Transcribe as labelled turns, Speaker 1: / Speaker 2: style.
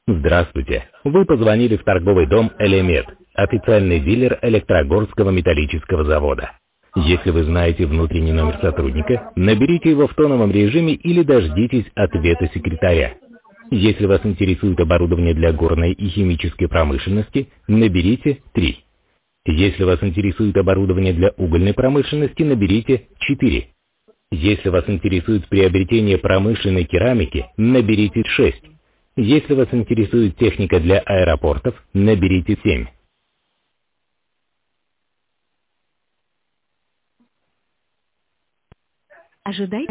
Speaker 1: Здравствуйте. Вы позвонили в торговый дом «Элемет», официальный дилер Электрогорского металлического завода. Если вы знаете внутренний номер сотрудника, наберите его в тоновом режиме или дождитесь ответа секретаря. Если вас интересует оборудование для горной и химической промышленности, наберите 3. Если вас интересует оборудование для угольной промышленности, наберите 4. Если вас интересует приобретение промышленной керамики, наберите 6. Если вас интересует техника для аэропортов, наберите 7.
Speaker 2: Ожидайте.